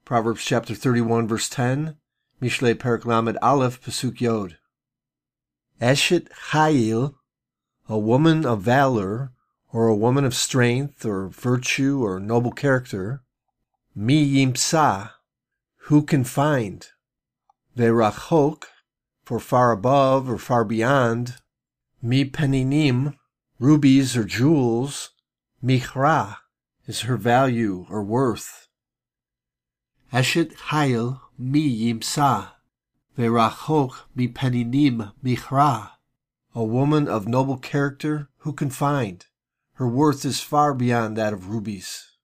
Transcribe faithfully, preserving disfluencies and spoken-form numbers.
Proverbs chapter thirty-one, verse ten. Mishlei Perek Lamed Aleph, Pasuk Yod. Eshet Chayil, a woman of valor, or a woman of strength, or virtue, or noble character. Mi yimsa, who can find. Verachok, for far above or far beyond. Mi peninim, rubies or jewels. Michra, is her value or worth. Eshet Chayil mi yimsa, verachok mi peninim michra. A woman of noble character, who can find? Her worth is far beyond that of rubies.